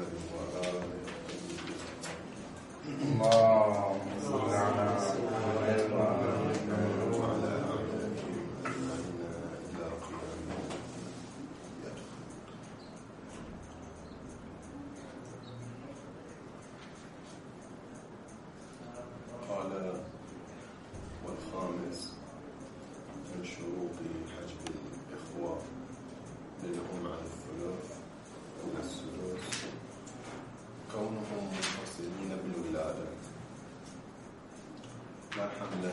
محمد وآله اللهم صل على محمد وعلى آله إلى قيام قال والخامس من شروط حجب الإخوة للأم عن الثلث من السدس كونهم منفصلين بالولادة لا حملا،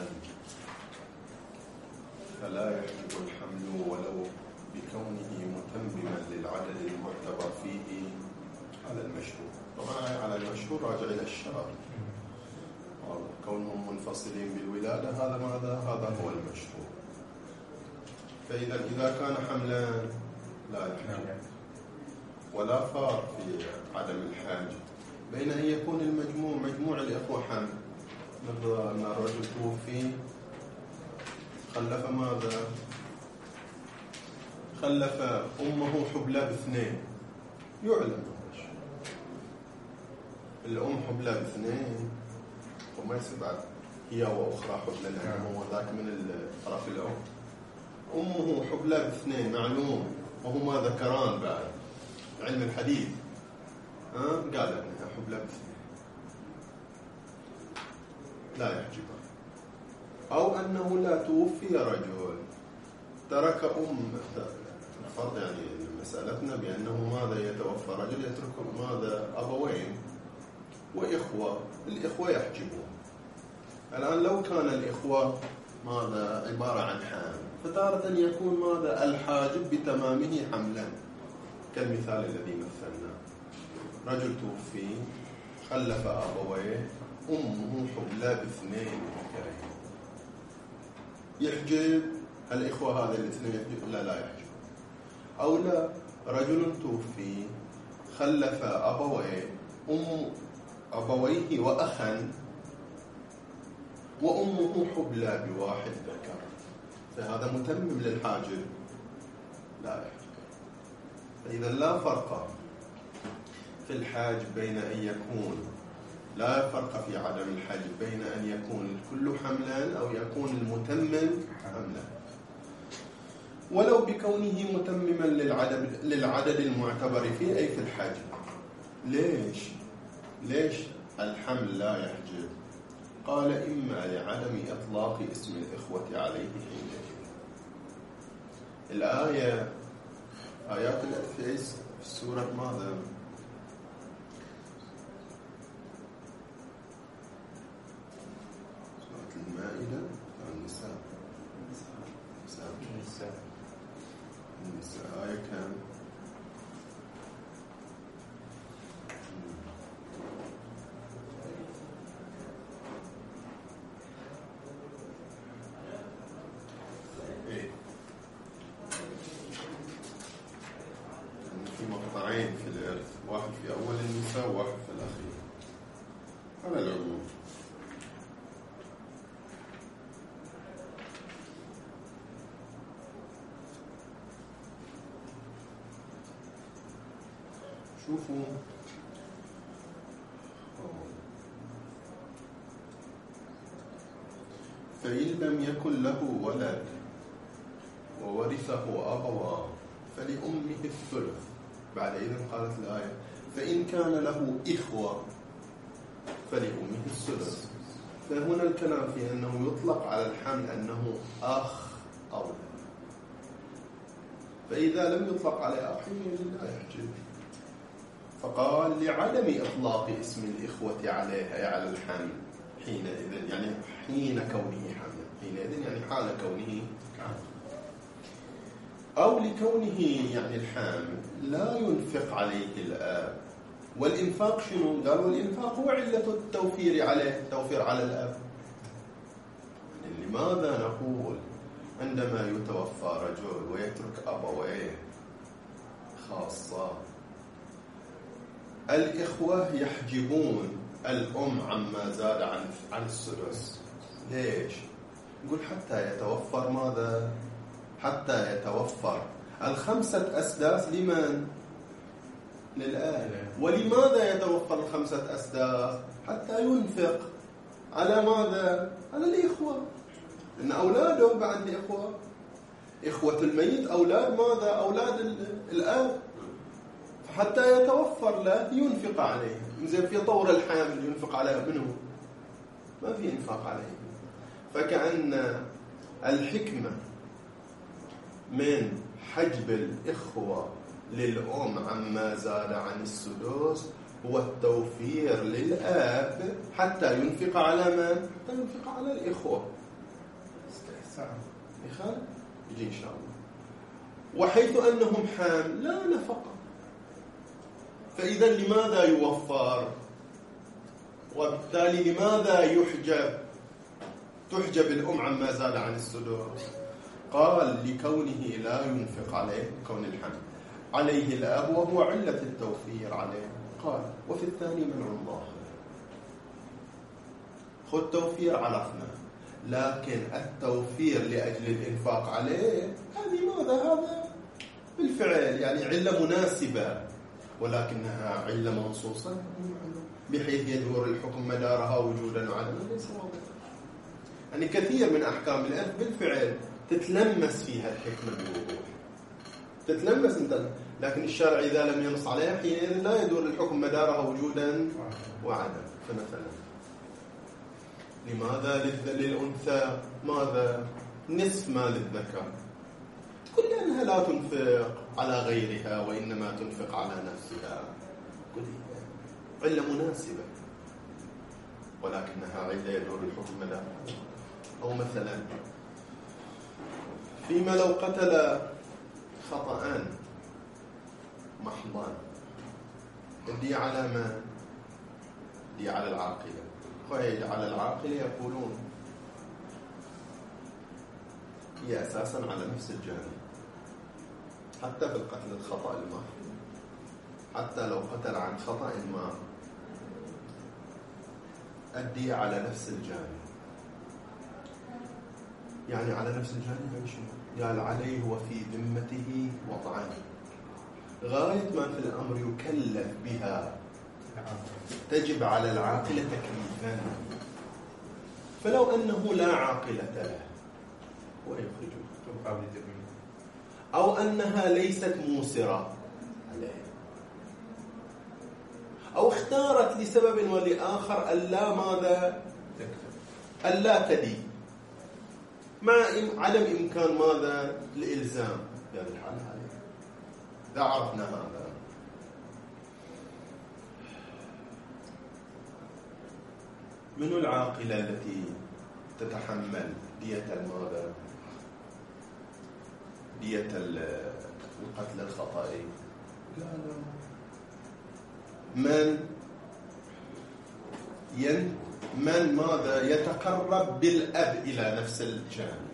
فلا يحجب الحمل ولو بكونه متمما للعدد المعتبر فيه على المشهور. طبعا على المشهور راجع إلى الشرع، كونهم منفصلين بالولادة هذا ماذا؟ هذا هو المشهور. فإذا كان حملا لا يحجب، ولا فرق في عدم الحاجة بين أن يكون مجموع الإخوة حمل، مثل أن الرجل توفي خلف ماذا؟ خلف أمه حبلى باثنين، يعلم الأم حبلى باثنين وما يصير بعد هي وأخرى حبلى لأنه هو ذاك من طرف الأم. أمه حبلى باثنين معلوم، وهما ذكران بعد علم الحديث، قال ابنها حبلى باثنين لا يحجبها. أو أنه لا توفي رجل ترك فرض يعني مسألتنا بأنه ماذا يتوفى رجل يترك ماذا؟ أبوين وإخوة، الإخوة يحجبون. الآن لو كان الإخوة ماذا عبارة عن حامل، فتارة يكون ماذا الحاجب بتمامه حملا، كالمثال الذي مثلنا، رجل توفي خلف أبويه أمه حبلى باثنين مكرهين، يحجب الإخوة هذا الاثنين يحجب؟ لا يحجب. أو لا، رجل توفي خلف أبويه وأخا وأمه حبلى بواحد ذكر، فهذا متمم للحاجب لا يحجب. فإذا لا فرق في الحاجب بين أن يكون، لا فرق في عدم الحجب بين أن يكون الكل حملا أو يكون المتمم حملا، ولو بكونه متمما للعدد المعتبر فيه أي في الحجب. ليش الحمل لا يحجب؟ قال إما لعدم إطلاق اسم الإخوة عليه حينئذ. الآية آيات الأثيس في سورة ماذا؟ سورة المائدة النساء آية كام؟ في مقطعين في الإرث، واحد في أول النساء وواحد في الأخير على العموم. شوفوا فإن لم يكن له ولد وورثه أبواه فلأمه الثلث. بعد إذن قالت الآية فإن كان له إخوة فلأمه الثلث. فهنا الكلام في أنه يطلق على الحمل أنه أخ أو لا، فإذا لم يطلق على أخ لا يحجب. فقال لعدم إطلاق اسم الإخوة عليها على الحمل حينئذ، يعني حين كونه حمل، حينئذ يعني حال كونه حمل، أو لكونه يعني الحامل لا ينفق عليه الآب. والإنفاق شنو؟ قال والإنفاق هو علة التوفير عليه، التوفير على الآب. يعني لماذا نقول عندما يتوفى رجل ويترك أبويه خاصة الإخوة يحجبون الأم عما زاد عن السدس؟ ليش؟ نقول حتى يتوفر ماذا؟ حتى يتوفر الخمسة أسداس لمن؟ للآب. ولماذا يتوفر 5 أسداس؟ حتى ينفق على ماذا؟ على الإخوة، إن أولاده بعد الإخوة، إخوة الميت أولاد ماذا؟ أولاد الآب، فحتى يتوفر له ينفق عليه. زين في طور الحامل ينفق على منه، ما في إنفاق عليه. فكأن الحكمة من حجب الإخوة للأم عما زاد عن السدس هو التوفير للآب حتى ينفق على من؟ حتى ينفق على الإخوة. استحسان يخال يجي إن شاء الله. وحيث أنهم حام لا نفقة، فإذا لماذا يوفر؟ وبالتالي لماذا تحجب الأم عما زاد عن السدس؟ قال لكونه لا ينفق عليه، كون الحمل عليه الأب وهو علة التوفير عليه. قال وفي الثاني منع الله. خذ توفير عرفنا، لكن التوفير لأجل الإنفاق عليه هذه ماذا؟ هذا بالفعل يعني علة مناسبة، ولكنها علة منصوصة بحيث يدور الحكم مدارها وجودا وعدما ليس واضحا. يعني كثير من أحكام الإرث بالفعل تتلمس فيها الحكمة بوضوح، تتلمس انت، لكن الشرع إذا لم ينص عليها حينئذ لا يدور الحكم مدارها وجودا وعدما. فمثلا لماذا للأنثى ماذا؟ نصف ما للذكر؟ تقول لأنها لا تنفق على غيرها وإنما تنفق على نفسها، علة مناسبة، ولكنها علة يدور الحكم مدارها. أو مثلا فيما لو قتل خطأ محضان الدية على ما؟ الدية على العاقلة. وهي على العاقلة يقولون هي أساسا على نفس الجانب، حتى في القتل الخطأ المحض، حتى لو قتل عن خطأ ما الدية على نفس الجانب. يعني على نفس الجانب يعني شنو؟ قال عليه وفي ذمته وضعان، غاية ما في الأمر يكلف بها تجب على العاقلة تكليفا، فلو أنه لا عاقلة له ويخرجه، أو أنها ليست موسرة عليه، أو اختارت لسبب ولآخر ألا ماذا؟ ألا تدي، مع عدم إمكان ماذا؟ الإلزام في هذه الحالة عليه. إذا عرفنا هذا من العاقلة التي تتحمل دية الماذا؟ دية القتل الخطأي؟ من ماذا يتقرب بالأب إلى نفس الجانب؟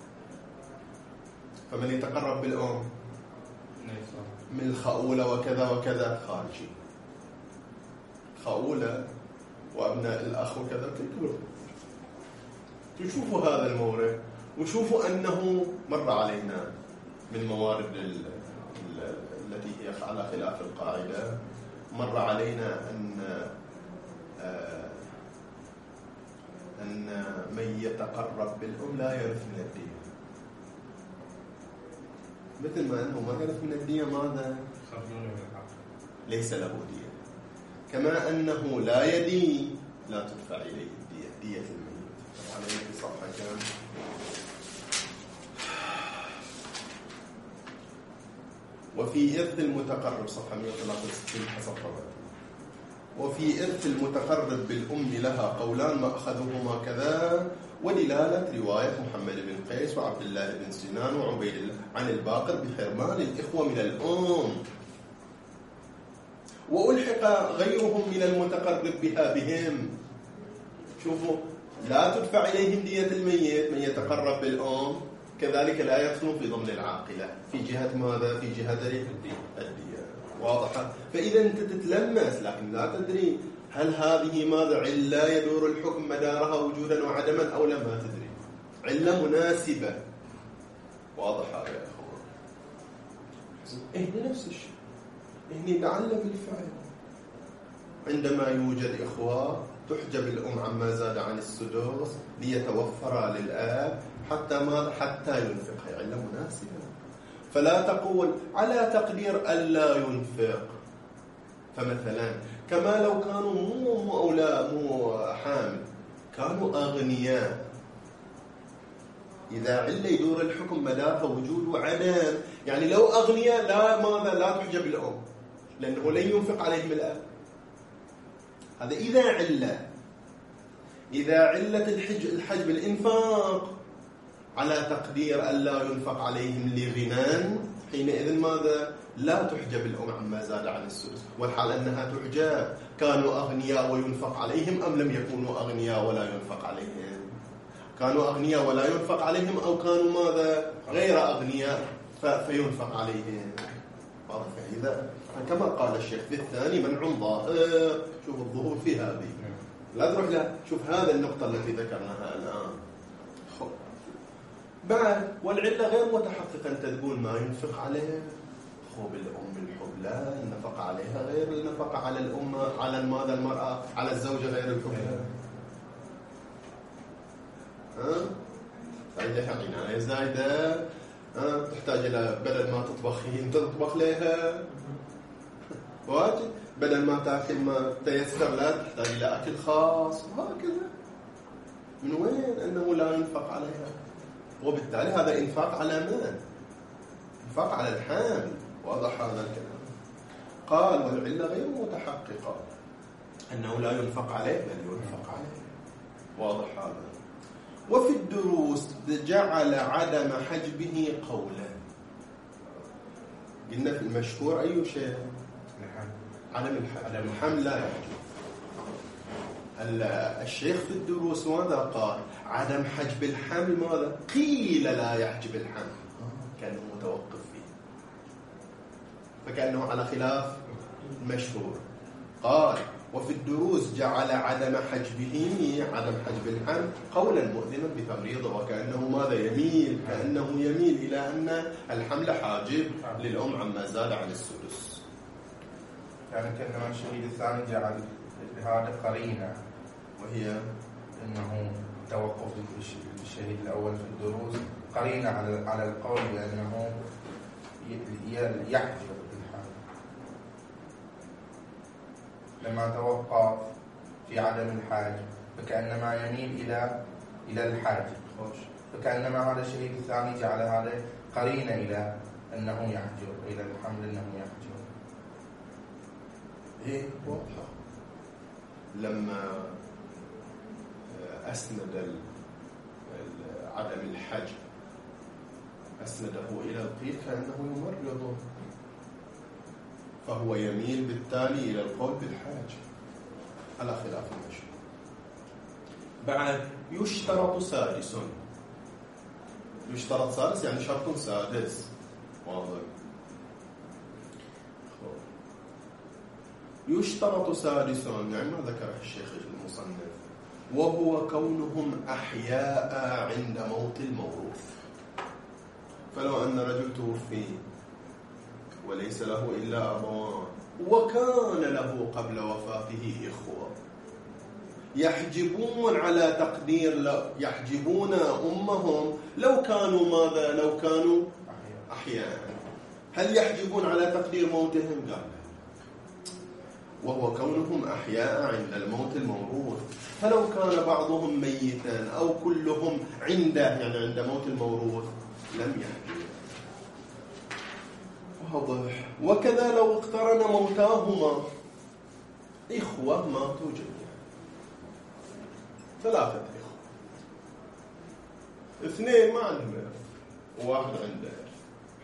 فمن يتقرب بالأم من الخؤولة وكذا وكذا خارجي، خؤولة وأبناء الأخ وكذا تكبر. تشوفوا هذا المورد وشوفوا أنه مر علينا من موارد التي هي على خلاف القاعدة، مر علينا أن من يتقرب بالأم لا يرث من الدية، مثل ما أنه ما يرث من الدية ماذا؟ ليس له دية، كما أنه لا يدين لا تدفع إليه الدية، دية الميت. طبعا في صفحة كام؟ وفي إرث المتقرب صفحة 163 حسب طبعا. وفي إرث المتقرب بالأم لها قولان مأخذهما كذا، ودلالة رواية محمد بن قيس وعبد الله بن سنان وعبيد الله عن الباقر بحرمان الإخوة من الأم، وألحق غيرهم من المتقرب بها بهم. شوفوا، لا تدفع إليهم دية الميت من يتقرب بالأم، كذلك لا يدخلون في ضمن العاقلة في جهة ماذا؟ في جهة الدية. واضحة؟ فإذا أنت تتلمس لكن لا تدري هل هذه ماذا؟ علة يدور الحكم مدارها وجودا وعدما أو لا، ما تدري، علة مناسبة. واضحة يا أخوان؟ هنا نفس الشيء، هني لعل بالفعل عندما يوجد إخوة تحجب الأم عما زاد عن السدس ليتوفر للآب حتى ينفق، هي علة مناسبة. فلا تقول على تقدير ألا ينفق. فمثلا كما لو كانوا مو حامل، كانوا أغنياء، إذا علة يدور الحكم مدارها وجود وعدم. يعني لو أغنياء لا تحجب الأم لأنه لن ينفق عليهم الآب. هذا إذا علة الحجب الإنفاق على تقدير ألا ينفق عليهم لغنى، حينئذ ماذا؟ لا تحجب الأم عما زاد عن السدس، والحال أنها تحجب. كانوا أغنياء وينفق عليهم أم لم يكونوا أغنياء ولا ينفق عليهم؟ كانوا أغنياء ولا ينفق عليهم، أو كانوا ماذا؟ غير أغنياء فينفق عليهم. إذا كما قال الشيخ في الثاني منع ظاهر. شوف الظهور في هذه، لا تروح لا شوف هذا النقطة التي ذكرناها الآن. بعد والعلة غير متحققة، أنت تقول ما ينفق عليها. الأم الحبلى النفقة عليها غير النفقة على الأم، على ماذا المرأة، على الزوجة غير الحبلى. زايدة عناية زايدة، تحتاج إلى بدل ما تطبخين تطبخ لها واجب، بدل ما تأكل ما تيسر لا تحتاج إلى أكل خاص، وهكذا. من وين أنه لا ينفق عليها؟ وبالتالي هذا إنفاق على من؟ إنفاق على الحامل. واضح هذا الكلام. قال والعلة غير متحققة أنه لا ينفق عليه بل ينفق عليه. واضح هذا. وفي الدروس جعل عدم حجبه قولا. قلنا في المشهور أي شيء؟ عدم الحمل لا يحجب. الشيخ في الدروس ماذا قال؟ عدم حجب الحمل ماذا؟ قيل لا يحجب الحمل، كأنه متوقف فيه، فكأنه على خلاف المشهور. قال وفي الدروس جعل عدم حجبه، عدم حجب الحمل، قولا مؤذنا بتمريضه، وكأنه ماذا يميل؟ كأنه يميل إلى أن الحمل حاجب للأم عما زاد عن السدس. يعني كأنما الشهيد الثاني جعل هذا قرينة، وهي أنه توقف الشهيد الأول في الدروس قرينة على القول بأنه يحجب الحمل. لما توقف في عدم الحاجب فكأنما يميل إلى الحاجب، فكأنما هذا الشهيد الثاني جعل هذا قرينة إلى أنه يحجب، إلى الحمل أنه يحجب. إيه واضحة. لما أسند عدم الحجب أسنده إلى القيد كأنه يمرضه، فهو يميل بالتالي إلى القول بالحاجب على خلاف المشهور. بعد يشترط سادس. يشترط سادس يعني شرط سادس. واضح. يشترط سادس يعني ما ذكره الشيخ المصنف، وهو كونهم أحياء عند موت الموروث. فلو أن رجل توفي وليس له إلا أبوان، وكان له قبل وفاته إخوة يحجبون على تقدير يحجبون أمهم لو كانوا ماذا؟ لو كانوا أحياء. هل يحجبون على تقدير موتهم؟ قال وهو كونهم أحياء عند الموت الموروث. فلو كان بعضهم ميتا أو كلهم عنده، يعني عند موت الموروث، لم يحجب. واضح. وكذا لو اقترن موتاهما، إخوة ماتوا جميعا، 3 إخوة، 2 ما عندهم إرث وواحد عنده إرث،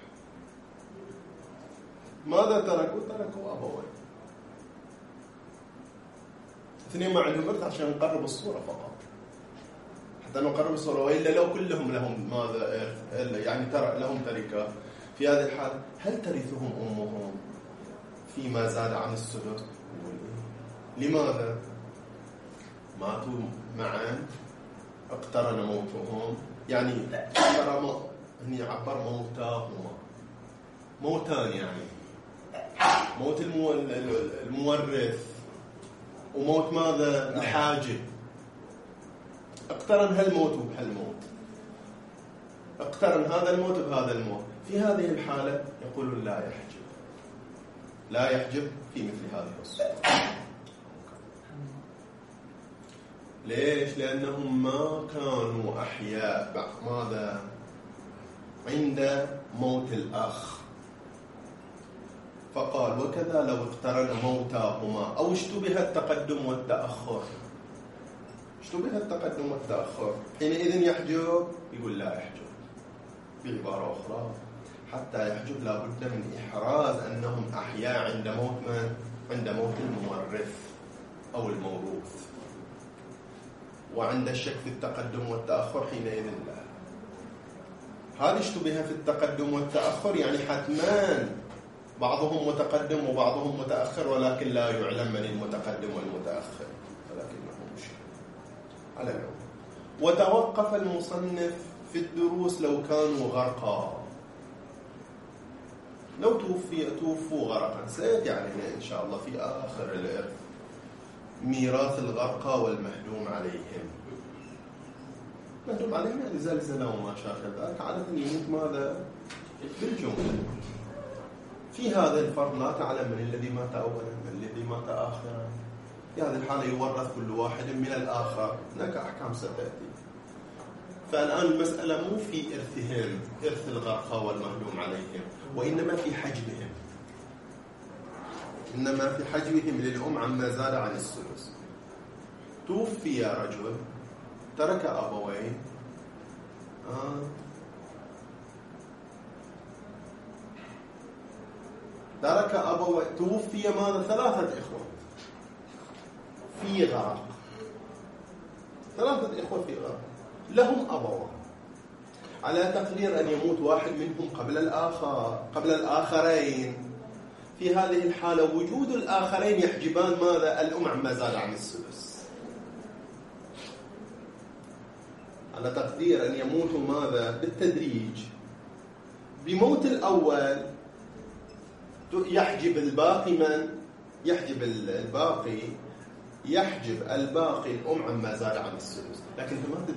ماذا تركوا؟ تركوا أبوين. 2 ما عندهم إرث عشان نقرب الصورة فقط، حتى نقرب الصورة. وإلا لو كلهم لهم ماذا إرث، يعني لهم تركة، في هذه الحال هل ترثهم أمهم فيما زاد عن السدس؟ لماذا؟ ماتوا معا، اقترن موتهم، يعني عبر موتاهما، موتان يعني موت المورث وموت ماذا؟ الحاجب. اقترن هالموت بهالموت، اقترن هذا الموت بهذا الموت. في هذه الحالة يقولون لا يحجب، لا يحجب في مثل هذه الصورة. ليش؟ لأنهم ما كانوا أحياء ماذا؟ عند موت الأخ. فقال وكذا لو اقترن موتاهما أو اشتبه التقدم والتأخر. اشتبه التقدم والتأخر حينئذ يحجب؟ يقول لا يحجب. بعبارة أخرى حتى يحجب لا بد من إحراز أنهم أحياء عند موت من؟ عند موت المورث أو الموروث. وعند الشك في التقدم والتأخر حينئذ لا. هذا اشتبه في التقدم والتأخر يعني حتمان بعضهم متقدم وبعضهم متأخر، ولكن لا يعلم من المتقدم والمتأخر، ولكنه مشكل على العموم. وتوقف المصنف في الدروس لو كانوا غرقا، لو توفوا غرقا. سيأتي علينا إن شاء الله في آخر الإرث ميراث الغرقى والمهدوم عليهم. مهدوم عليهم يعني زلزلة وما شابه ذلك، عادة يموت ماذا؟ بالجملة. في هذا الفرد لا تعلم من الذي مات أولا من الذي مات آخرا. في هذه الحالة يورث كل واحد من الآخر، هناك أحكام ستأتي. فالآن المسألة مو في إرثهم، إرث الغرقى والمهدوم عليهم، وإنما في حجبهم، إنما في حجبهم للأم عما زاد عن الثلث. توفي رجل ترك أبوين، ترك أبوين، توفي ماذا؟ 3 إخوة في غرق، 3 إخوة في غرق لهم أبوان، على تقدير أن يموت واحد منهم قبل الآخرين. في هذه الحالة وجود الآخرين يحجبان ماذا؟ الأم عما زاد عن الثلث، على تقدير أن يموتوا ماذا؟ بالتدريج. بموت الأول يحجب الباقي من؟ يحجب الباقي، يحجب الباقي الأم عما زاد عن الثلث. لكن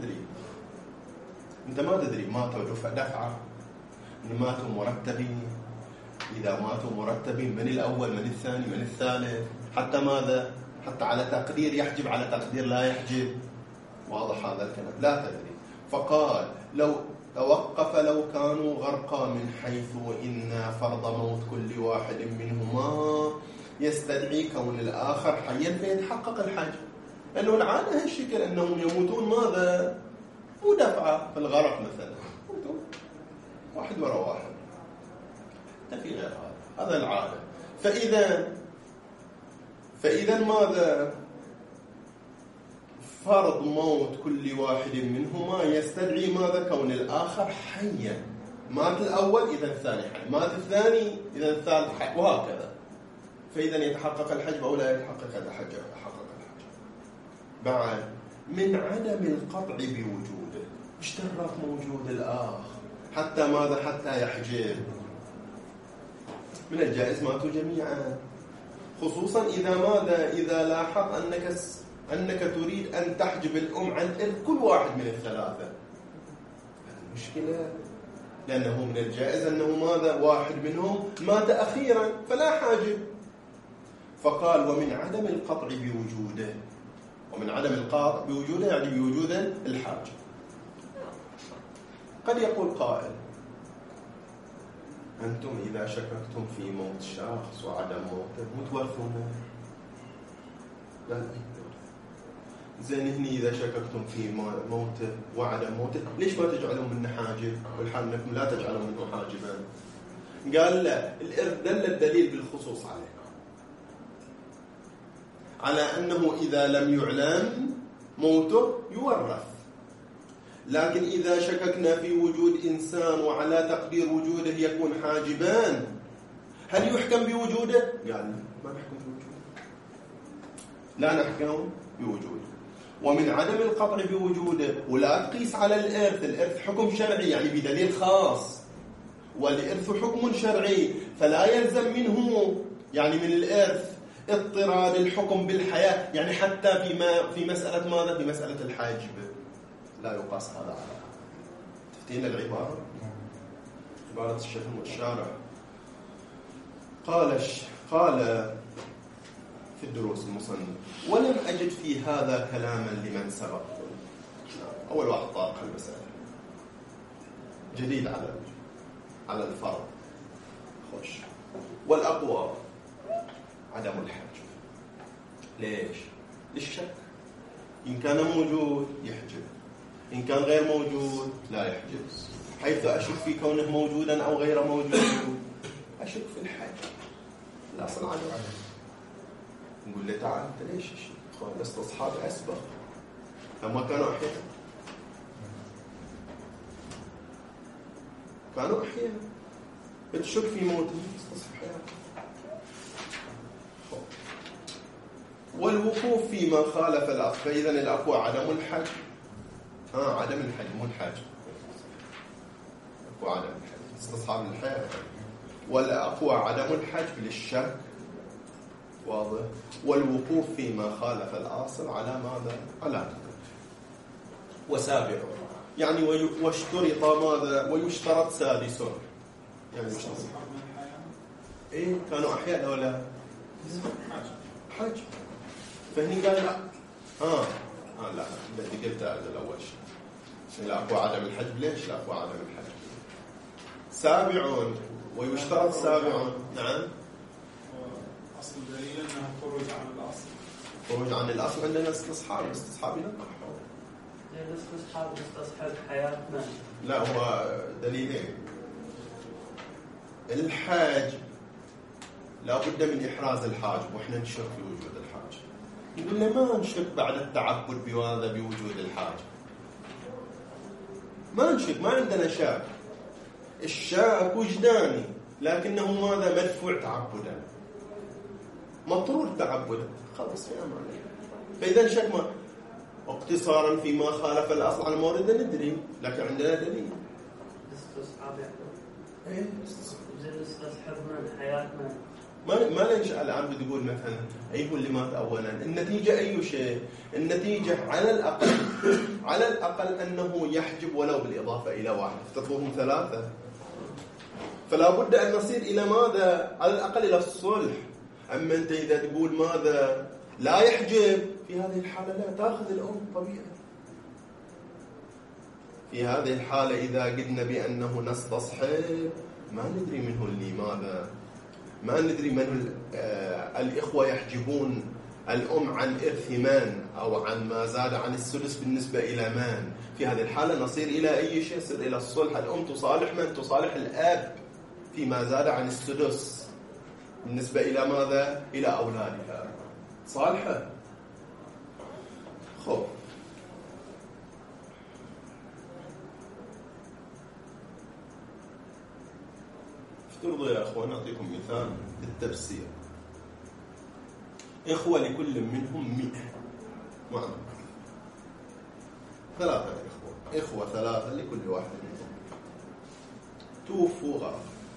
أنت ما تدري ماتوا دفعة، ماتوا مرتبين. إذا ماتوا مرتبين من الأول من الثاني من الثالث، حتى ماذا؟ حتى على تقدير يحجب، على تقدير لا يحجب. واضح هذا الكلام؟ لا تدري. فقال لو توقف لو كانوا غرقا من حيث إن فرض موت كل واحد منهما يستدعي كون الآخر حيا فيتحقق الحج. لأنه العادة هالشكل أنهم يموتون ماذا؟ مو دفعة في الغرق مثلا، واحد وراء واحد، في غير هذا العادة. فإذا ماذا؟ فرض موت كل واحد منهما يستدعي ماذا؟ كون الآخر حيا. مات الأول إذا الثاني حي، مات الثاني إذا الثالث حي، وهكذا. فإذا يتحقق الحجب أو لا يتحقق الحجب؟ يتحقق الحجب. بعد من عدم القطع بوجوده، اشترط موجود الآخر حتى ماذا؟ حتى يحجب. من الجائز ماتوا جميعا، خصوصا إذا ماذا؟ إذا لاحظ أنك تريد أن تحجب الأم عن إرث كل واحد من الثلاثة. المشكلة لأنه من الجائز أنه ماذا؟ واحد منهم مات أخيرا فلا حاجب. فقال ومن عدم القطع بوجوده، ومن عدم القطع بوجوده يعني بوجود الحاجب. قد يقول قائل أنتم إذا شككتم في موت شخص وعدم موته متورثون. لا زين، هني إذا شككتم في موته وعدم موته ليش ما تجعلون منه حاجب والحال أنكم لا تجعلون منه حاجبا؟ قال لا، الإرث دل الدليل بالخصوص على أنه إذا لم يعلم موته يورث. لكن إذا شككنا في وجود إنسان وعلى تقدير وجوده يكون حاجبان، هل يحكم بوجوده؟ قال ما نحكم بوجوده، لا نحكم بوجوده. ومن عدم القطع بوجوده، ولا تقيس على الإرث حكم شرعي يعني بدليل خاص، والإرث حكم شرعي فلا يلزم منه يعني من الإرث اضطراد الحكم بالحياة، يعني حتى في مسألة ماذا؟ في مسألة الحاجب لا يقاس هذا على هذا. تفتين العبارة؟ عبارة الشيخ الشارع قال في الدروس المصنف: ولم أجد في هذا كلاما لمن سبق. أول واحد طارق المسألة، جديد على الفرض. خوش. والأقوى عدم الحجب. ليش؟ للشك. إن كان موجود يحجب، إن كان غير موجود لا يحجب. حيث أشك في كونه موجودا أو غير موجود أشك في الحجب. الأصل عدم. نقول له تعال أنت ليش الاستصحاب أسبق لما كانوا أحياء، كانوا أحياء بتشك في موتهم استصحاب حياة. والوقوف فيما خالف الأصل، فإذا الأقوى عدم الحج. عدم الحج مو الحج، أقوى عدم الحج استصحاب الحياة. والأقوى عدم الحج للشك، واضح. والوقوف فيما خالف الأصل على ماذا؟ على الحج. وسابع يعني واشترط ماذا؟ ويشترط سادس، يعني استصحاب إيه كانوا أحياء ولا حج. فهني قال لا لا بدي قلت هذا الأول شيء. لا أقوى عدم الحجب. ليش لا أقوى عدم الحجب؟ سابع ويشترط سابع. نعم. أصل الدليل أنه خروج عن الأصل. خروج عن الأصل عندنا استصحاب ينقح. استصحاب حياتنا. لا هو دليلين. الحاج لا بد من إحراز الحاج، وإحنا نشك في وجود الحاج. يقول له ما نشك بعد التعبد بهذا بوجود الحاج، ما نشك، ما عندنا شك. الشاك وجداني لكنه ماذا؟ مدفوع تعبدا، مطرود تعبدا، خلاص يا أمان. فإذا شك ما اقتصارا فيما خالف الأصل عن مورد ندري، لكن عندنا دليل. استصحاب يعني ايه استصحاب من حياتنا. ما ننشأ الآن بتقول مثلا أيه اللي مات أولا. النتيجة أي شيء؟ النتيجة على الأقل أنه يحجب ولو بالإضافة إلى واحد، تطلبهم ثلاثة. فلا بد أن نصير إلى ماذا؟ على الأقل إلى الصلح. أما أنت إذا تقول ماذا؟ لا يحجب، في هذه الحالة لا تأخذ الأم طبيعي. في هذه الحالة إذا قلنا بأنه نستصحب ما ندري منه اللي ماذا، ما ندري من الإخوة يحجبون الأم عن إرث من أو عن ما زاد عن السدس بالنسبة إلى من. في هذه الحالة نصير إلى أي شيء؟ نصير إلى الصلح. الأم تصالح من؟ تصالح الأب فيما زاد عن السدس بالنسبة إلى ماذا؟ إلى أولادها، صالحة. خب افترضوا يا أخوان، أعطيكم مثال بالتفسير. إخوة لكل منهم 100 معنا، 3 إخوة 3 لكل واحد منهم. توفوا غافل.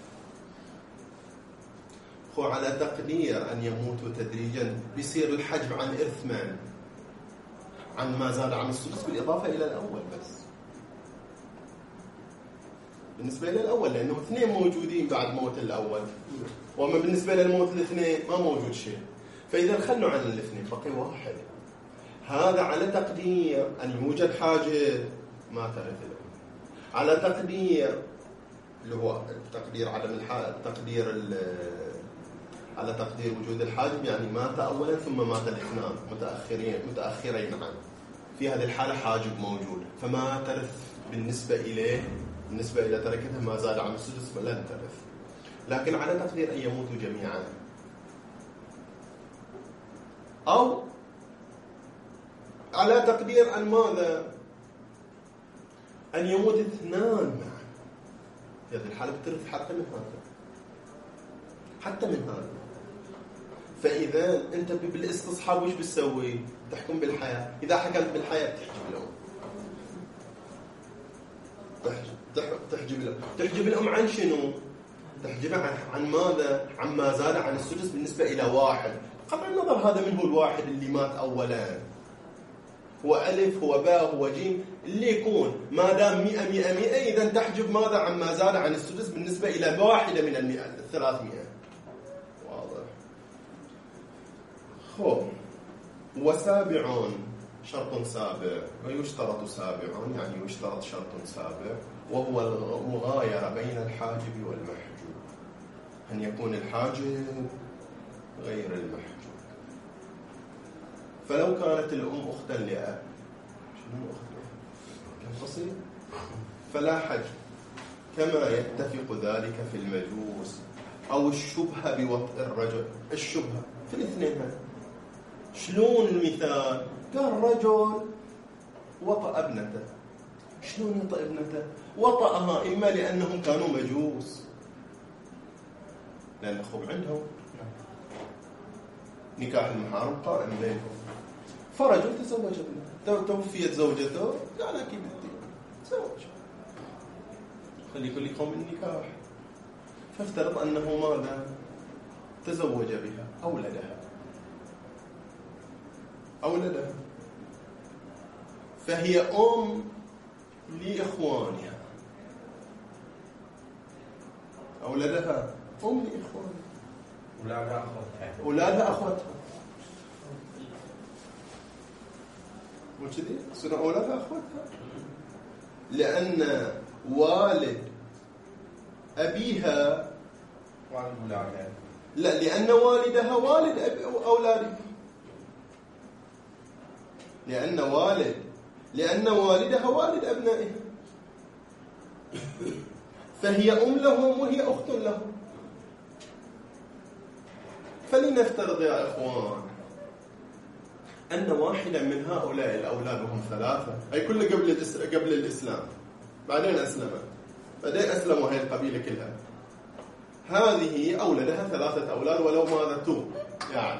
على تقدير أن يموتوا تدريجا بيصير الحجب عن إرث من؟ عن ما زاد عن السدس بالإضافة إلى الأول بس. بالنسبة إلى الأول لأنه 2 موجودين بعد موت الأول، وما بالنسبة للموت الاثنين ما موجود شيء. فإذا خلوا عن الاثنين بقي واحد. هذا على تقدير أن يوجد حاجة ما ترث الأم، على تقدير اللي هو تقدير عدم الحاجة، على تقدير وجود الحاجب، يعني مات أولا ثم مات الاثنان متأخرين عنه. في هذه الحالة حاجب موجود، فما ترث بالنسبة إلى تركتها ما زاد عن السدس فلن ترث. لكن على تقدير أن يموتوا جميعا، أو على تقدير أن ماذا؟ أن يموت 2 معا. في هذه الحالة بترث حتى من هذا. فإذا أنت بالاستصحاب وش بتسوي؟ تحكم بالحياة. إذا حكمت بالحياة تحجب الأم. تحجب الأم عن شنو؟ تحجبه عن ماذا؟ عما زاد عن السدس بالنسبة إلى واحد. بغض النظر هذا من هو الواحد اللي مات أولا، هو ألف هو باء هو جيم، اللي يكون ما دام 100 100 100 إذا تحجب ماذا عما زاد عن السدس بالنسبة إلى واحدة من 300. واضح؟ خب، وسابع شرط سابع، ويشترط سابع يعني يشترط شرط سابع، وهو المغايرة بين الحاجب والمحجوب، أن يكون الحاجب غير المحجوب. فلو كانت الأم أختا لأب، شنو أخت بسيط، فلا حجب كما يتفق ذلك في المجوس أو الشبهة بوطء الرجل. الشبهة في الاثنين هذا شلون المثال؟ قال رجل وطأ ابنته. شلون يطأ ابنته؟ وطأها إما لأنهم كانوا مجوس، لأن أخوه عندهم نكاح المحارم قائم بينهم، فرجل تزوج ابنه، توفيت زوجته قال أكيد تزوج، خلي كل يقوم النكاح. فافترض أنه ماذا؟ تزوج بها، أولدها، فهي أم لإخوانها، أولدها أم لإخوانها، أولادها أخوتها، مو كذي؟ صار أولادها أخوتها، لأن والد أبيها والد أولادها، لا، لأن والدها والد أولادها، لأن والدها والد أبنائها، فهي أم لهم وهي أخت لهم. فلنفترض يا إخوان أن واحدا من هؤلاء الأولاد وهم 3، أي كله قبل الإسلام، بعدين أسلموا هاي القبيلة كلها، هذه أولدها 3 أولاد ولو ماذا يعني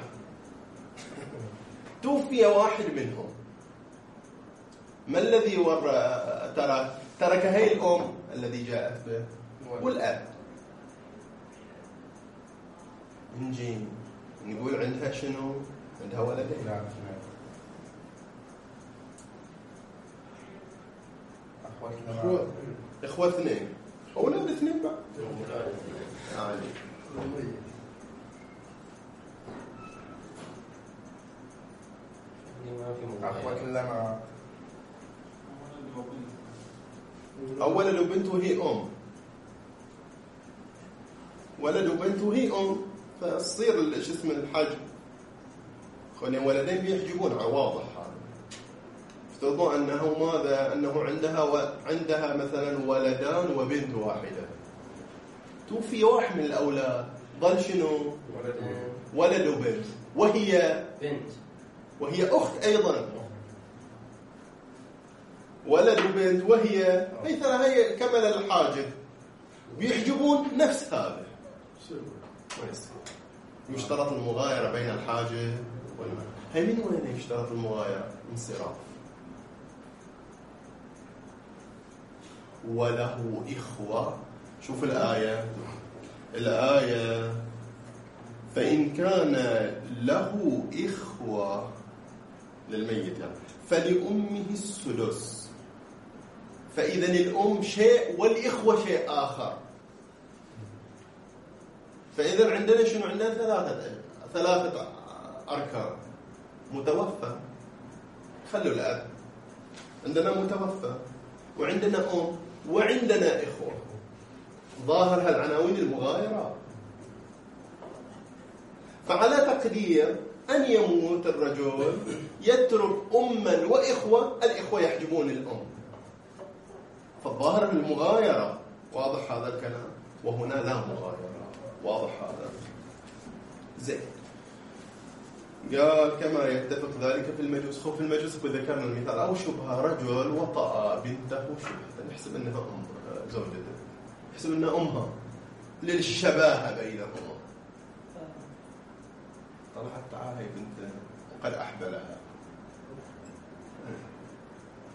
توفي واحد منهم، ما الذي ترك هاي الأم الذي جاءت به والأب. نجي نقول عندها شنو؟ عندها ولدين، إخوة 2، أولاد 2 بعد يعني. ولد وبنت وهي أم، ولد وبنت وهي أم، فتصير شو اسمه الحجب. خلين ولدين بيحجبون، واضح هذا. افترضوا أنه ماذا؟ أنه عندها مثلا ولدان وبنت واحدة، توفي واحد من الأولاد، ظل شنو؟ ولد وبنت، وهي بنت، وهي أخت أيضا، ولد وبنت وهي هي كمل الحاجب، بيحجبون نفس هذا. يشترط المغايرة بين الحاجب والمحجوب. هي من وين يشترط المغايرة؟ انصراف. وله إخوة. شوف الآية فإن كان له إخوة للميت يعني فلأمه السدس. فإذا الأم شيء والإخوة شيء آخر. فإذا عندنا شنو؟ عندنا 3 أركان. متوفى، خلوا الأب، عندنا متوفى وعندنا أم وعندنا إخوة. ظاهر هالعناوين المغايرة. فعلى تقدير أن يموت الرجل يترك أما وإخوة، الإخوة يحجبون الأم، فالظاهر المغايرة. واضح هذا الكلام؟ وهنا لا مغايرة. واضح هذا؟ زين. قال كما يتفق ذلك في المجوس. خوف المجوس ذكرنا المثال. أو شبهة، رجل وطأ بنته شبهة، نحسب أنها أم زوجته، نحسب أنها أمها للشباهة بينهما. طلعت تعال هي بنته وقد أحبلها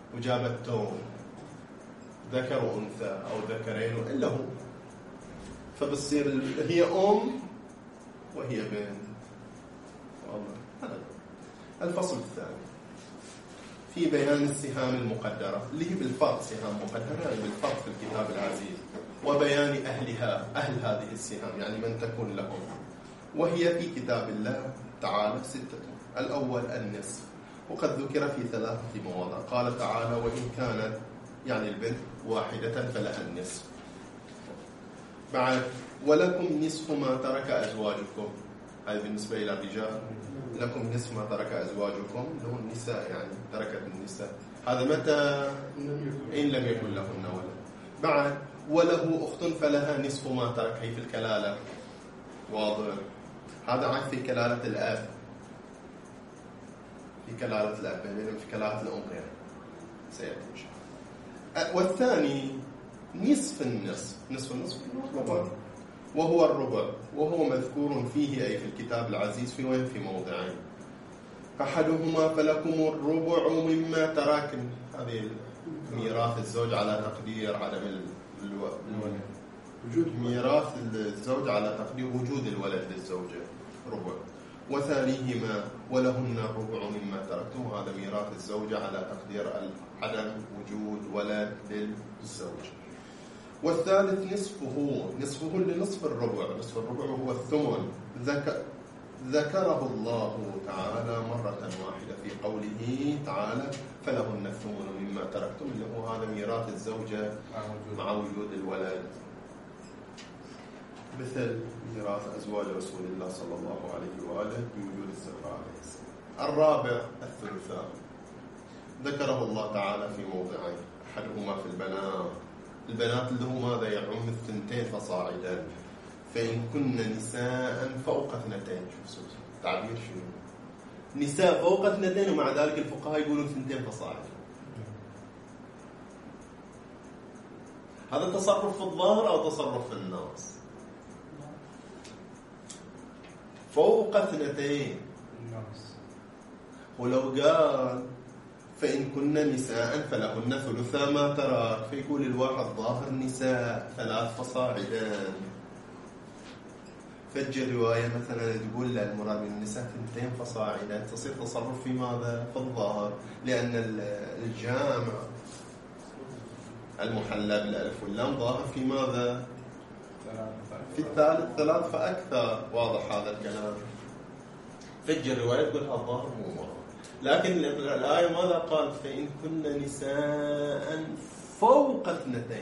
وجابت توم، ذكر وأنثى أو ذكرين إلا هو، فبتصير هي وهي بنت. والله الفصل الثاني في بيان السهام المقدرة اللي هي بالفرق سهام مقدرة، يعني بالفرق في الكتاب العزيز، وبيان أهلها، أهل هذه السهام يعني من تكون لهم، وهي في كتاب الله تعالى 6. الأول النصف، وقد ذكر في 3 مواضع. قال تعالى وإن كانت يعني البنت واحدة فلها النصف. بعد ولكم نصف ما ترك أزواجكم، هذه بالنسبة إلى الرجال، لكم نصف ما ترك أزواجكم، له النساء يعني تركت النساء، هذا متى إن لم يكن لهن ولد. بعد وله أخت فلها نصف ما ترك، هي في الكلالة، واضح. هذا عاد في كلالة الأب، في كلالة الأب في كلالة الأم يعني سيأتي إن شاء الله. والثاني نصف النصف، نصف النصف ربع، وهو الربع، وهو مذكور فيه أي في الكتاب العزيز في وين؟ في موضعين. أحدهما فلكم الربع مما تراكم، هذه ميراث الزوج على تقدير عدم الولد، وجود ميراث الزوج على تقدير وجود الولد للزوجة ربع. وثانيهما ولهن الربع مما تركتم، هذا ميراث الزوجة على تقدير عدم وجود ولد للزوج. والثالث نصفه لنصف الربع، نصف الربع هو الثمن، ذكره الله تعالى مرة واحدة في قوله تعالى فلهن الثمن مما تركتم، اللي هو هذا ميراث الزوجة مع وجود الولد، مثل ميراث أزواج رسول الله صلى الله عليه وآله بوجود الزهراء عليه السلام. الرابع الثلثان، ذكره الله تعالى في موضعين، أحدهما في البنات اللي هو ماذا يعم 2 فصاعدا، فإن كن نساء فوق 2. شوف تعبير شنو؟ نساء فوق 2، ومع ذلك الفقهاء يقولون 2 فصاعدا. هذا تصرف في الظاهر أو تصرف في النص؟ فوق 2. ولو قال فإن كنا نساء فلهن ثلثا ما ترك، فيقول الواحد ظاهر نساء 3 فصاعدا. فجر الرواية مثلا تقول لا المراد من النساء 2 فصاعدا، تصير تصرف في ماذا؟ في الظاهر، لأن الجامع المحلى بالألف واللام ظاهر في ماذا؟ في الثالث 3 فأكثر، واضح هذا الكلام. فجر الرواية تقول الظاهر مو مراد، لكن الآية ماذا قال؟ فإن كنا نساء فوق 2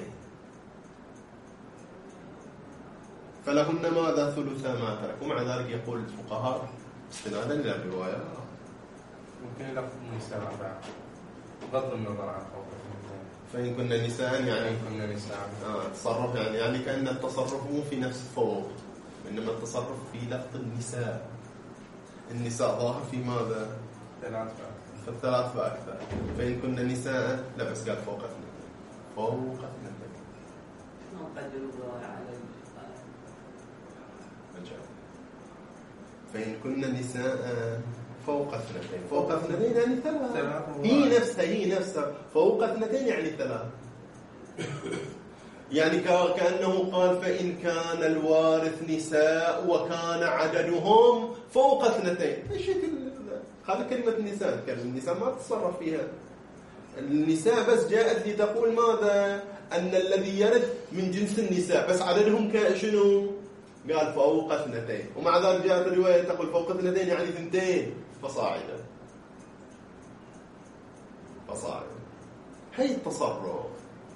فلهن ماذا؟ ثلثا ما ترك. ومع ذلك يقول الفقهاء استنادا إلى الرواية ممكن لفظ النساء بغض النظر عن فوق 2. فإن كنا نساء يعني كنا نساء تصرف يعني كأن التصرف مو في نفس فوق، إنما التصرف في لفظ النساء. النساء ظاهر في ماذا؟ 3 في 3 فأكثر. فإن كنا نساء لا بس قال فوق 2. فوق 2 ما قدر الله على فإن كنا نساء فوق 2. فوق 2 يعني 3. هي نفسها فوق 2 يعني 3. يعني كأنه قال فإن كان الوارث نساء وكان عددهم فوق 2. ايش هذا كلمة النساء، كلمة النساء ما تتصرف فيها. النساء بس جاءت لتقول ماذا؟ أن الذي يرث من جنس النساء، بس عددهم شنو؟ قال فوق 2. ومع ذلك جاءت الرواية تقول فوق 2 يعني 2 فصاعدا. هي التصرف.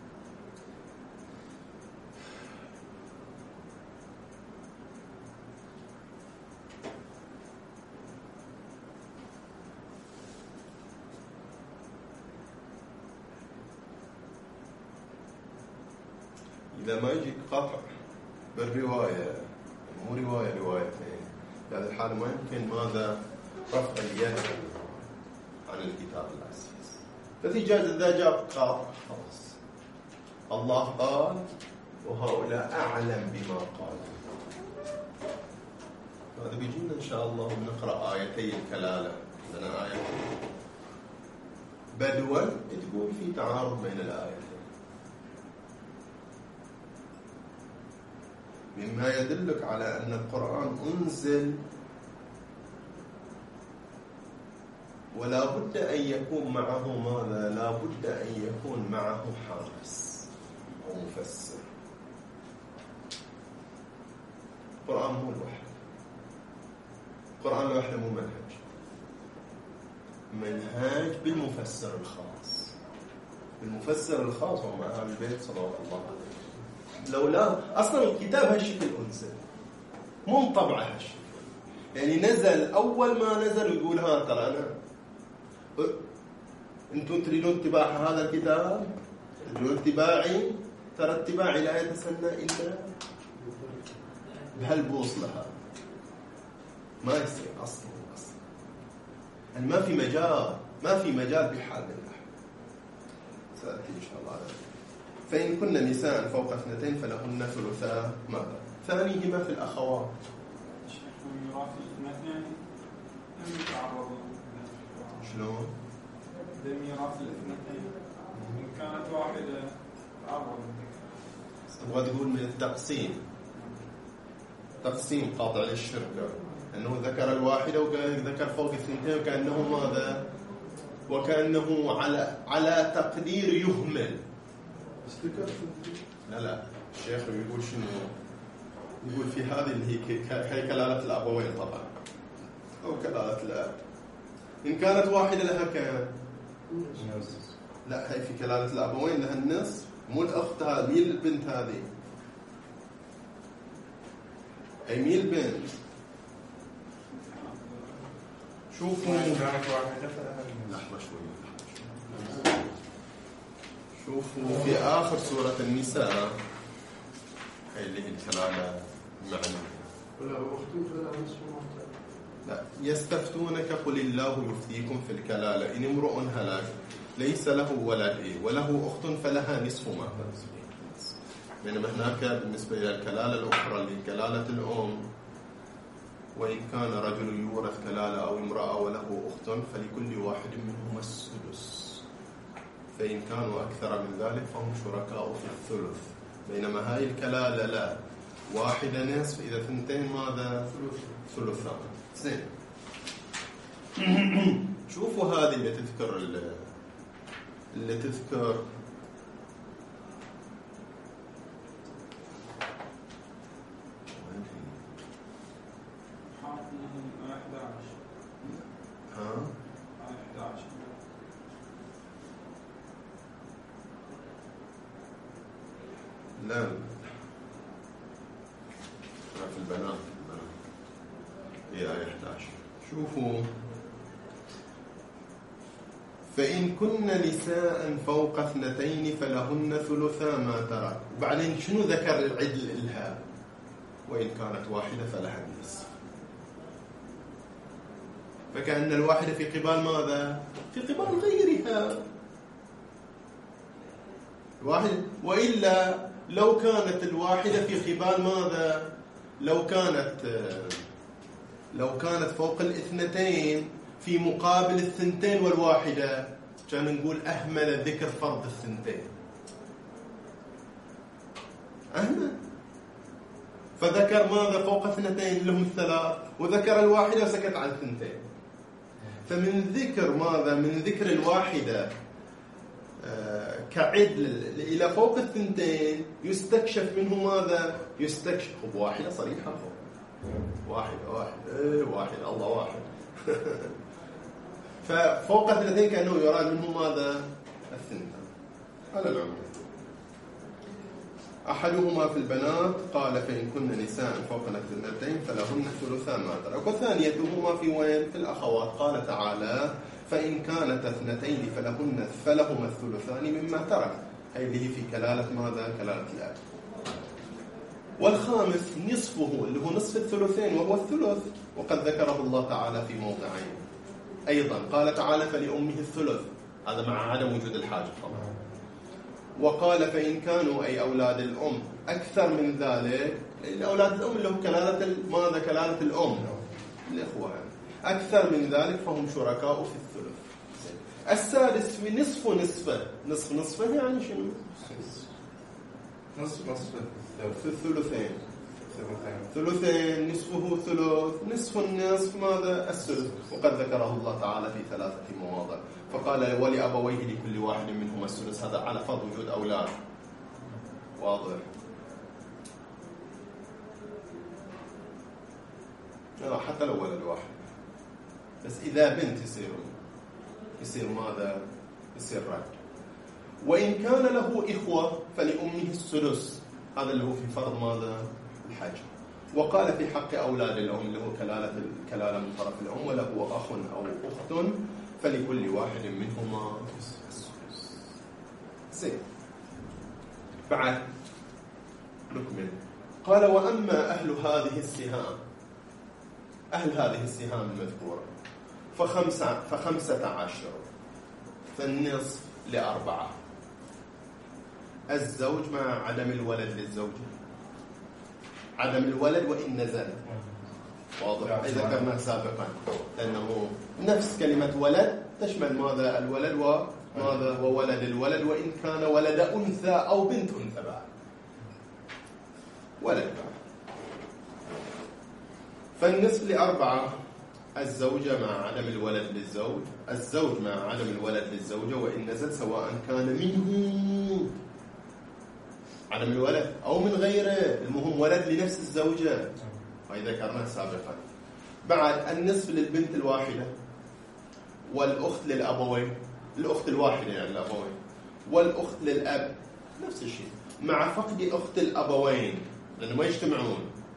إذا ما يجيك قطع بالرواية، مو روايتين، في هذه الحالة ما يمكن ماذا؟ رفع اليد عن الكتاب العزيز. ففي إذا جاء قاطع خلاص الله قال وهؤلاء أعلم بما قالوا. هذا بيجينا إن شاء الله بنقرأ آيتي الكلالة. عندنا آية بدوا تقول في تعارض بين الآيتين، مما يدلك على أن القرآن أنزل ولا بد أن يكون معه ماذا؟ لا بد أن يكون معه حارس أو مفسر. القرآن مو لوحده، القرآن لوحده مو منهج، منهاج بالمفسر الخاص. المفسر الخاص هم أهل البيت صلوات الله عليهم. لولا أصلا الكتاب هالشكل أنزل، مو مطبعه هالشكل، يعني نزل أول ما نزل يقول ها ترى أنا أنتم تريدون اتباع هذا الكتاب، تريدون اتباعي، ترى اتباعي لا يتسنى إلا بهالبوصلة هذا، ما يصير أصلا يعني ما في مجال بحال من الأحوال. سألتي إن شاء الله. فإن كن نساء فوق 2 فلهن ثلثا ماذا؟ ثانيهما في الأخوات. ميراث الاثنتين لم يتعرضوا. شلون؟ لميراث الاثنتين إن كانت واحدة تعرض. تبغى تقول من التقسيم، تقسيم قاطع للشركة، أنه ذكر الواحدة وذكر فوق 2 وكأنه ماذا؟ وكأنه على تقدير يهمل. لا الشيخ يقول شنو؟ يقول في هذه اللي هي كلالة الأبوين طبعا أو كلالة الأب. إن كانت واحدة لها كام؟ لا، هي في كلالة الأبوين لها النصف، مو الأخت هذه، مين البنت هذه؟ هي مين البنت؟ شوفوا لحظة شوي، شوفوا في آخر سورة النساء، هي اللي هي الكلالة المعنى. لا، يستفتونك قل الله يفتيكم في الكلالة إن امرؤ هلك ليس له ولد وله أخت فلها نصف ما ترك. بينما هناك بالنسبة إلى الكلالة الأخرى اللي كلالة الأم، وإن كان رجل يورث كلالة أو امرأة وله أخت فلكل واحد منهما السدس، فإن كانوا أكثر من ذلك فهم شركاء في الثلث. بينما هاي الكلالة لا، واحدة نصف، إذا 2 ماذا؟ ثلثان. زين. شوفوا هذه اللي تذكر لا في البنات هي آية 11. شوفوا فإن كن نساء فوق 2 فلهن ثلثا ما ترك. وبعدين شنو ذكر العدل إلها؟ وإن كانت واحدة فلها النصف. فكأن الواحدة في قبال ماذا؟ في قبال غيرها. واحد. وإلا لو كانت الواحدة في قبال ماذا؟ لو كانت فوق 2 في مقابل 2 والواحدة، كان نقول أهمل ذكر فرض 2. أهمل، فذكر ماذا؟ فوق 2 لهم 3، وذكر الواحدة وسكت عن 2. فمن ذكر ماذا؟ من ذكر الواحدة كعدل إلى فوق 2 يستكشف منه ماذا؟ يستكشف بواحدة صريحة، واحد الله واحد. ففوق 2 كأنه يراد منه ماذا؟ 2 على العموم. أحدهما في البنات قال فإن كن نساء فوق 2 فلهن ثلثا ما ترك. وثانيتهما في وين؟ في الأخوات. قال تعالى فإن كانت 2 فلهما الثلثان مما ترك، هذه اللي هي في كلالة ماذا؟ كلالة الأب. والخامس نصفه اللي هو نصف 2 وهو الثلث، وقد ذكره الله تعالى في موضعين أيضا. قال تعالى فلأمه الثلث، هذا مع عدم وجود الحاجة طبعا. وقال فإن كانوا أي أولاد الأم أكثر من ذلك، أولاد الأم اللي هم كلالة ماذا؟ كلالة الأم الإخوة، أكثر من ذلك فهم شركاء في الثلث. السادس في نصفه يعني شنو؟ نصف في الثلثين. ثلثين، نصفه ثلث، نصف النصف ماذا؟ الثلث. وقد ذكره الله تعالى في 3 مواضع، فقال ولأبويه لكل واحد منهما الثلث، هذا على فرض وجود أولاد. واضح؟ حتى لو ولد واحد، بس إذا بنت يصير ماذا؟ يصير رد. وإن كان له إخوة فلأمه الثلث، هذا اللي هو في فرض ماذا؟ الحج. وقال في حق أولاد الأم اللي هو كلالة من طرف الأم، وله أخ أو أخت فلكل واحد منهما الثلث. زين. بعد نكمل. قال وأما أهل هذه السهام، أهل هذه السهام المذكورة ف15، فالنصف ل4، الزوج مع عدم الولد للزوجة، عدم الولد وإن نزل. واضح؟ إذا ذكرنا سابقا لأنه نفس كلمة ولد تشمل ماذا؟ الولد وماذا؟ وولد الولد، وإن كان ولد أنثى أو بنت أنثى بعد ولد بعد. فالنصف ل4، الزوجة مع عدم الولد للزوج، الزوج مع عدم الولد للزوجة وإن نزل، سواء كان منه عدم الولد أو من غيره، المهم ولد لنفس الزوجة، وإذا ذكرنا سابقا. بعد النصف للبنت الواحدة، والأخت للأبوين، الأخت الواحدة يعني الأبوين، والأخت للأب نفس الشيء، مع فقد أخت الأبوين لأنه ما يجتمعون.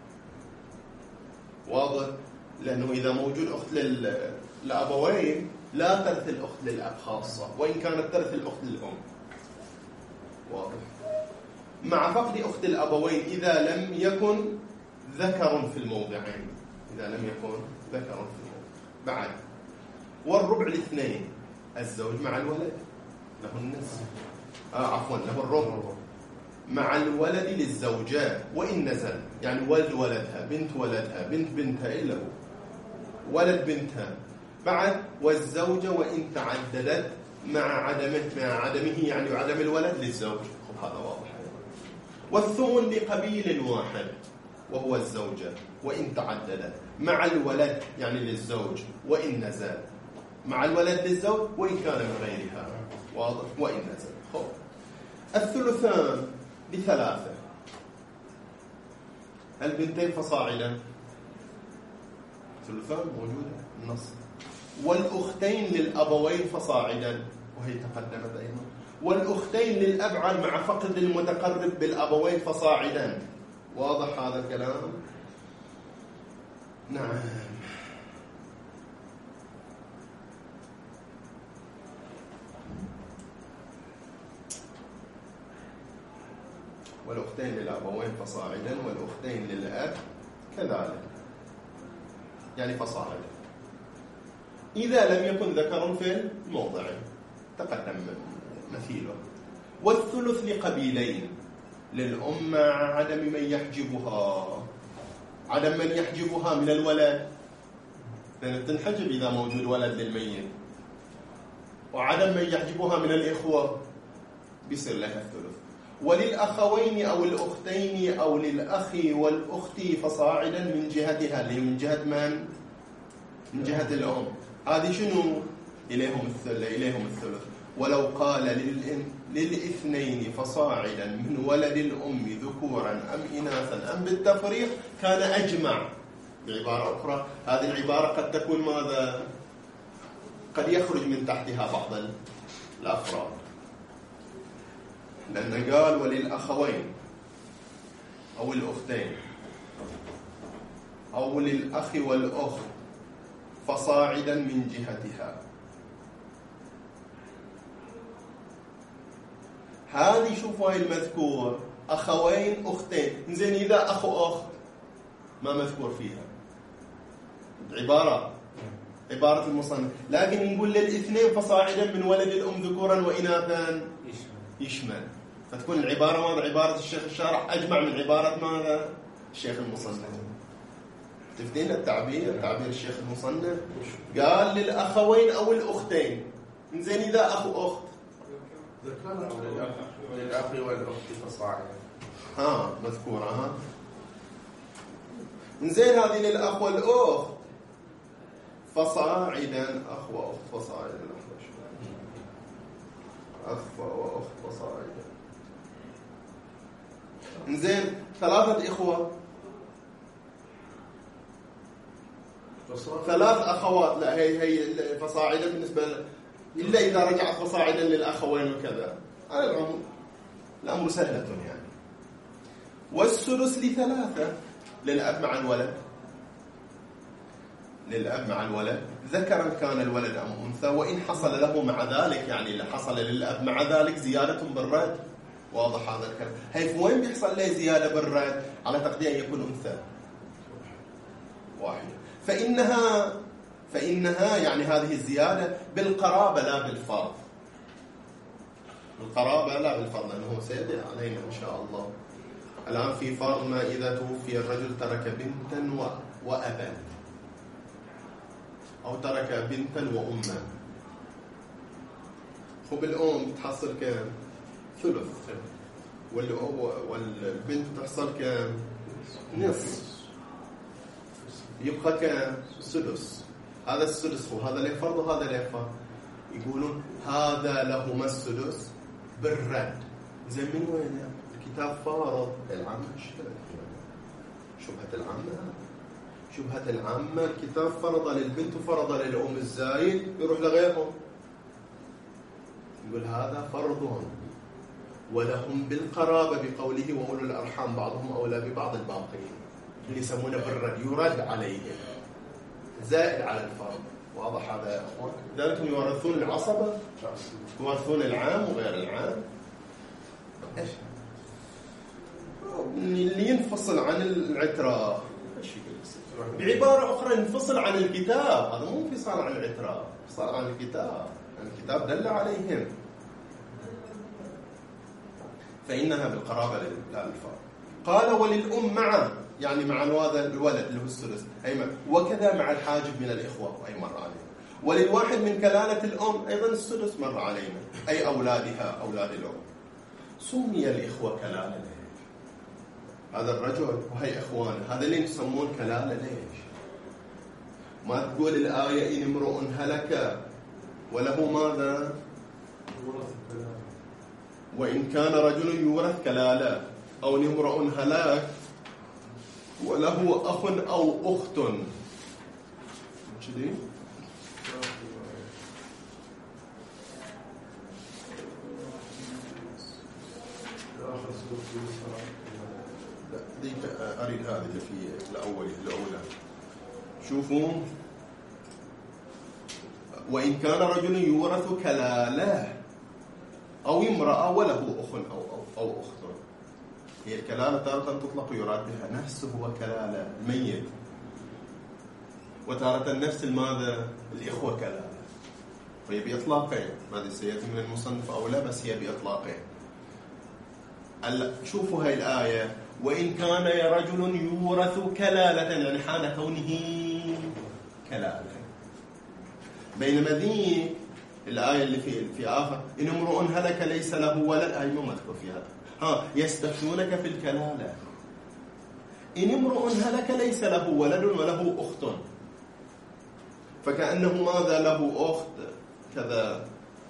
واضح؟ لأنه إذا موجود أخت للأبوين لا ترث الأخت للأب خاصة، وإن كانت ترث الأخت للأم. واضح؟ مع فقد أخت الأبوين إذا لم يكن ذكر في الموضعين، إذا لم يكن ذكر في الموضع. بعد والربع ل2، الزوج مع الولد له النصف، له الربع مع الولد للزوجات وإن نزل، يعني ولد ولدها، بنت ولدها، بنت بنتها إلا هو، ولد بنتها. بعد والزوجة وإن تعددت مع عدمه يعني عدم الولد للزوج. هذا واضح. والثمن لقبيل واحد وهو الزوجة وإن تعددت، مع الولد يعني للزوج وإن نزل، مع الولد للزوج وإن كان من غيرها. واضح؟ وإن نزل. الثلثان ل3، البنتين فصاعدا، ثلثان موجودة النص، والأختين للأبوين فصاعدا، وهي تقدمت أيضا، والأختين للأبعد مع فقد المتقرب بالأبوين فصاعدا. واضح هذا الكلام؟ نعم. والأختين للأبوين فصاعدا، والأختين للأب كذلك يعني فصاعدا، إذا لم يكن ذكر في الموضع تقدم مثيله. والثلث لقبيلين، للأم مع عدم من يحجبها، عدم من يحجبها من الولد، لأن تنحجب إذا موجود ولد للميت، وعدم من يحجبها من الإخوة بيصير لها الثلث. وللأخوين أو الأختين أو للأخ والأخت فصاعدا من جهتها، اللي من جهة من؟ من جهة الأم. هذه شنو؟ إليهم الثلث. ولو قال للاثنين فصاعدا من ولد الأم ذكورا أم إناثا أم بالتفريق كان أجمع. بعبارة أخرى هذه العبارة قد تكون ماذا؟ قد يخرج من تحتها بعض الأفراد، لأن قال وللأخوين أو الأختين أو للأخ والأخت فصاعدا من جهتها. هذه شوفوا هاي المذكور أخوين أختين، زين إذا أخ وأخت ما مذكور فيها عبارة المصنف، لكن نقول للاثنين فصاعدا من ولد الأم ذكورا وإناثا يشمل، فتكون العبارة ماذا؟ عبارة الشيخ الشارح أجمع من عبارة ماذا؟ الشيخ المصنف. تفدين التعبير الشيخ المصنف قال للأخوين أو الأختين، زين إذا أخ وأخت للأخ والأخت فصاعدا مذكورة. زين هذه للأخ والأخت فصاعدا، أخ وأخت فصاعدا، أخ وأخت فصاعدا. زين 3 إخوة، 3 أخوات، لا هي فصاعدا بالنسبة إلا إذا رجعت فصاعدا للأخوين وكذا. على العموم الأمر سهلة يعني. والسدس ل3 للأب مع الولد، للأب مع الولد ذكرا كان الولد أم أنثى، وإن حصل له مع ذلك، يعني اللي حصل للأب مع ذلك زيادة بالرد. واضح هذا الكلام؟ هي وين بيحصل له زيادة بالرد؟ على تقدير أن يكون أنثى واحدة، فإنها يعني هذه الزيادة بالقرابة لا بالفرض. القرابة لا بالفرض، لأنه سيأتي علينا إن شاء الله. الآن في فرض ما إذا توفي الرجل ترك بنتا وأبا، أو ترك بنتا وأما. خب الأم تحصل كام؟ ثلث، والبنت تحصل كام؟ نصف، يبقى كام؟ سدس. هذا السدس وهذا له فرض وهذا له فرض. يقولون هذا لهما السدس بالرد. زين من وين؟ الكتاب فارض العامة. شبهة العامة، شبهة العامة. الكتاب فرض للبنت وفرض للأم الزايد، يروح لغيرهم يقول هذا فرض ولهم بالقرابة بقوله وأولو الأرحام بعضهم أولى ببعض الباقين، اللي يسمونه بالرد، يرد عليهم زائد على الفرض. واضح هذا يا أخوان؟ لذلك هم يورثون العصبة، يورثون العام وغير العام. إيش اللي ينفصل عن العترة؟ بعبارة أخرى ينفصل عن الكتاب. هذا مو انفصال عن العترة، انفصال عن الكتاب. الكتاب دل عليهم. فإنها بالقرابة لا بالفرض. قال وللأم معه، يعني مع هذا الولد اللي هو السدس، أي وكذا مع الحاجب من الإخوة، أي مر علينا. وللواحد من كلالة الأم أيضا السدس مر علينا، أي أولادها، أولاد الأم. سمي الإخوة كلالة ليش؟ هذا الرجل وهي إخوانه، هذا اللي يسمون كلالة ليش؟ ما تقول الآية إن امرؤ هلك وله ماذا؟ وإن كان رجل يورث كلالة، أو إن امرؤ هلك وله أخ أو أخت. كذي أريد هذه اللي في الأولى. شوفوا، وإن كان رجل يورث كلالة أو امرأة وله أخ أو أخت. هي الكلالة تارة تطلق يراد بها نفسه وكلالة الميت، وتارة النفس الماذا؟ الإخوة كلالة. وهي بإطلاقين، هذه سيأتي من المصنف أو لا، بس هي بإطلاقين. شوفوا هاي الآية، وإن كان رجل يورث كلالة، يعني حال كونه كلالة. بينما ذي الآية اللي في آخر إن امرؤ هلك ليس له ولد، هاي مو مذكور فيها. يستفتونك في الكلالة. إن امرؤ هلك ليس له ولد وله أخت، فكأنه ماذا له أخت كذا.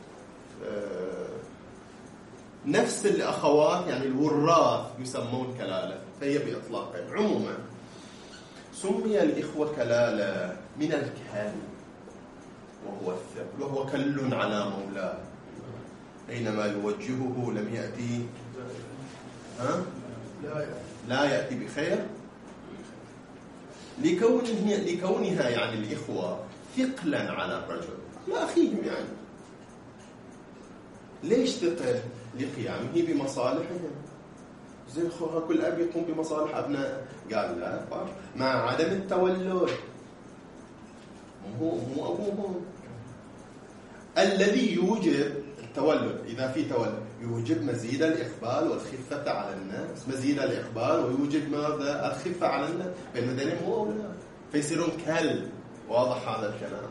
نفس الأخوات يعني الوراث يسمون كلالة، فهي بإطلاقين. عموما سمي الإخوة كلالة من الكال، وهو الثقل، وهو كل على مولاه، أينما يوجهه لم يأتي لا يأتي بخير، لكونها يعني الإخوة ثقلا على الرجل لا أخيهم. يعني ليش ثقل؟ لقيامه بمصالحهم. زين أخوها كل أب يقوم بمصالح أبنائه. قال لا، مع عدم التولد، مو أبوهم الذي يوجب التولد. إذا في تولد يوجب مزيد الإقبال والخفة على الناس، مزيد الإقبال ويوجب ماذا؟ الخفة على الناس، بين ذلك مو أولاد، فيصيرون كل. واضح هذا الكلام؟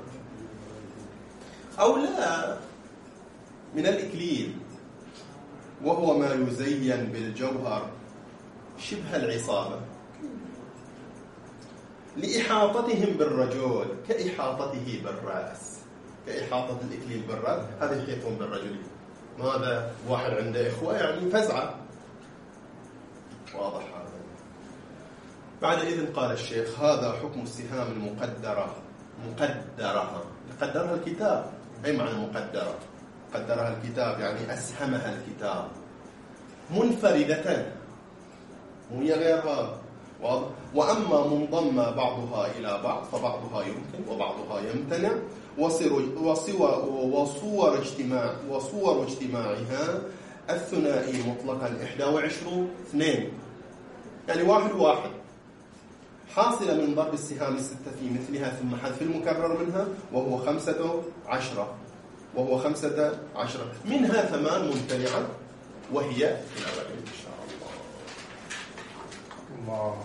أو لا من الإكليل، وهو ما يزين بالجوهر شبه العصابة. لإحاطتهم بالرجل كإحاطته بالرأس، كإحاطة الإكليل بالرأس، هذا يحيطون بالرجل. ماذا؟ واحد عنده إخوة يعني فزعة، واضح هذا. بعد إذن قال الشيخ: هذا حكم السهام المقدرة، قدرها الكتاب. أي معنى مقدرة؟ قدرها الكتاب يعني أسهمها الكتاب منفردة، مو غيرها، واضح. وأما منضمة بعضها إلى بعض فبعضها يمكن وبعضها يمتنع، وصور اجتماعها الثنائي مطلقا 21 2، يعني 1 حاصلة من ضرب السهام الستة في مثلها ثم حذف المكرر منها وهو 15، منها 8 ممتنعة وهي إلى غد إن شاء الله.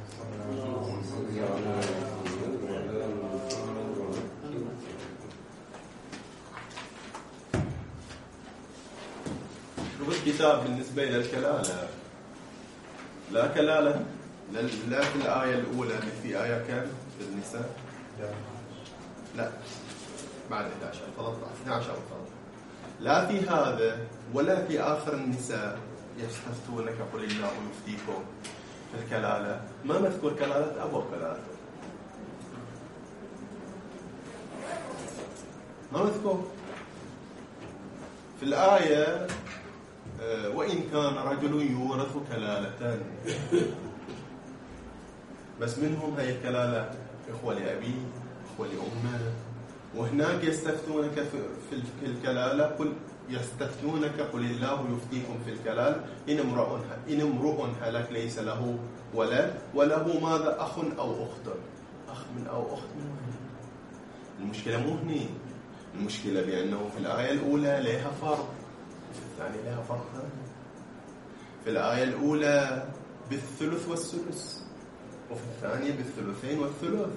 الكتاب بالنسبة إلى الكلالة لا كلالة، لا في الآية الأولى في آية كام في النساء؟ لا بعد 11 13 لا في هذا ولا في آخر النساء يستفتونك قل الله يفتيكم في الكلالة. ما مذكور كلالة أب وكلالة، ما مذكور في الآية. وإن كان رجل يورث كلالة، بس منهم هي الكلالة إخوة لأبيه إخوة لأمه. وهناك يستفتونك في الكلالة، قل يستفتونك قل الله يفتيكم في الكلالة إن امرؤ هلك ليس له ولد وله ماذا أخ أو أخت. أخ من أو أخت من وين؟ المشكلة مو هني، المشكلة بأنه في الآية الأولى لها فرق وفي الثانية لها فرق ثاني. في الآية الأولى بالثلث والسدس وفي الثانية بالثلثين والثلث.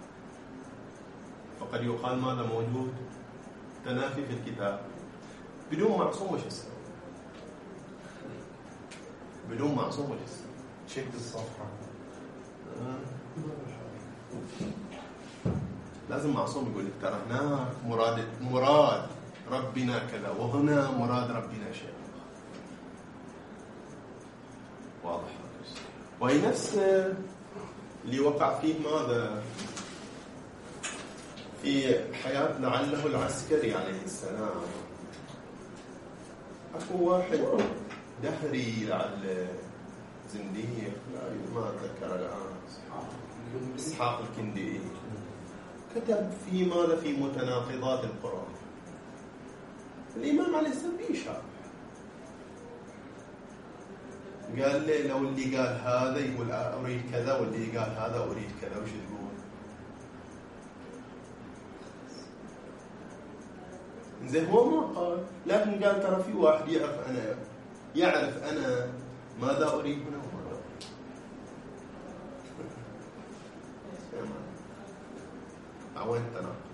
فقد يقال ماذا موجود؟ تنافي في الكتاب. بدون معصوم وش يسوي؟ بدون معصوم وش يسوي؟ شيك الصفحة. لازم معصوم يقول لك ترى هنا مراد ربنا كذا وهنا مراد ربنا شيء. واضح. وهي نفس اللي وقع فيه ماذا في حياة لعله العسكري عليه السلام. أكو واحد دهري لعل زنديق ما أتذكر الآن، إسحاق الكندي، كتب في ماذا في متناقضات القرآن. الإمام عليه السلام بيشرح، قال لي لو اللي قال هذا يقول أريد كذا واللي قال هذا أريد كذا، وش تقول؟ زين هو ما قال، لكن قال ترى في واحد يعرف أنا ماذا أريد هنا وماذا أريد. وين تناقض؟